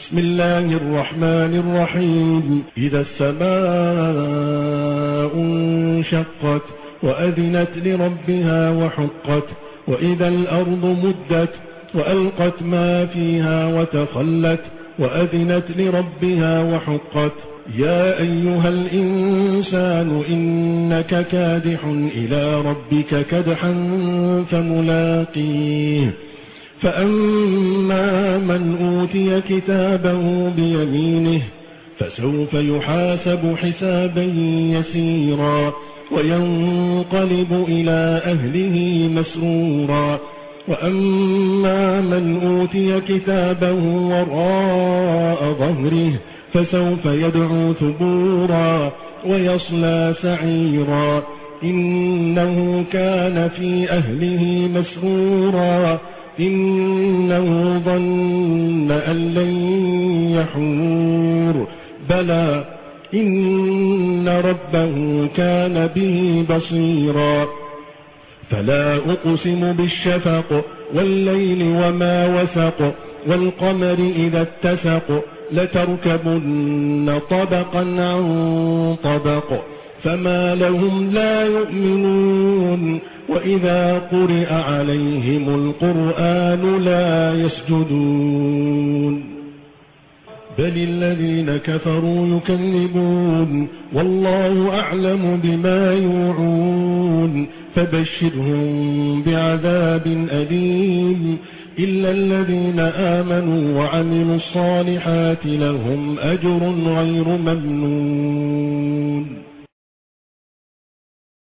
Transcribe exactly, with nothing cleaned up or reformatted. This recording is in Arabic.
بسم الله الرحمن الرحيم إذا السماء انشقت وأذنت لربها وحقت وإذا الأرض مدت وألقت ما فيها وتخلت وأذنت لربها وحقت يا أيها الإنسان إنك كادح إلى ربك كدحا فملاقيه فأما من أوتي كتابه بيمينه فسوف يحاسب حسابا يسيرا وينقلب إلى أهله مسرورا وأما من أوتي كتابه وراء ظهره فسوف يدعو ثبورا ويصلى سعيرا إنه كان في أهله مسرورا إنه ظن أن لن يحور بلى إن ربه كان به بصيرا فلا أقسم بالشفق والليل وما وسق والقمر إذا اتسق لتركبن طبقا عن طبق فما لهم لا يؤمنون وإذا قرئ عليهم القرآن لا يسجدون بل الذين كفروا يكذبون والله أعلم بما يوعون فبشرهم بعذاب أليم إلا الذين آمنوا وعملوا الصالحات لهم أجر غير ممنون